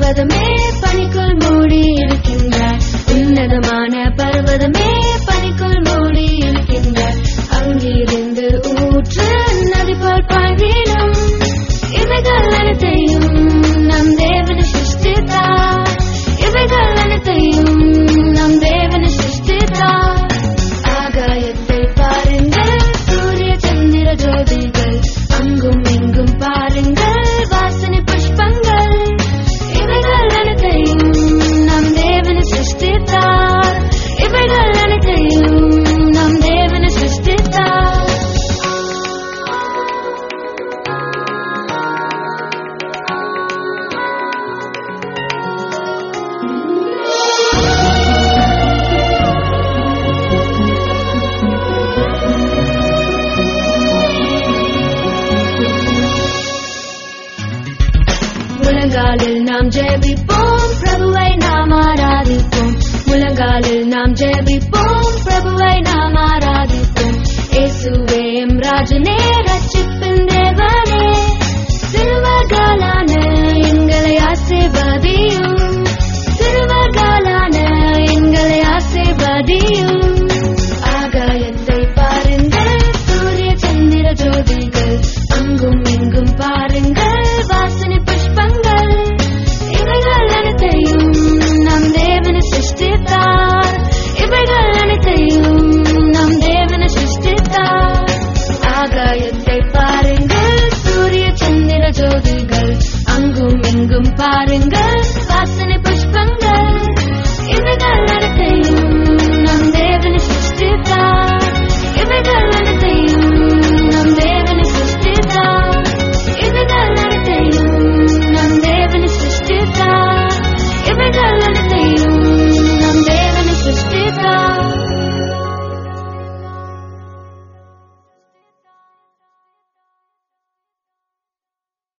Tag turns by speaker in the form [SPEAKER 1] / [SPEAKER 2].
[SPEAKER 1] பர்வதமே பனிக்குள் மூடி இருக்கின்றார். உன்னதமான பர்வதமே பனிக்குள் மூடி இருக்கின்றார். அங்கிருந்து ஊற்று நதி போல் பாய்ந்திடும். இவைகள் அனைத்தையும் நம் தேவன் சிருஷ்டித்தார். இவைகள் அனைத்தையும் நம் தேவன் சிருஷ்டித்தார். ஆகாயத்தை பாருங்கள், சூரிய சந்திர ஜோதிகள், அங்கும் இங்கும் பாருங்கள், வாசனை புஷ்பங்கள். இவைகள் அனைத்தையும் நம் தேவன் சிருஷ்டித்தார். இவைகள் அனைத்தையும் நம் தேவன் சிருஷ்டித்தார். முழங்காலில் நாம் ஜெபிப்போம், பிரபுவை நாம் ஆராதிப்போம். முழங்காலில் நாம் ஜெபிப்போம், பிரபுவை நாம் ஆராதிப்போம். இயேசுவே எம் ராஜனே,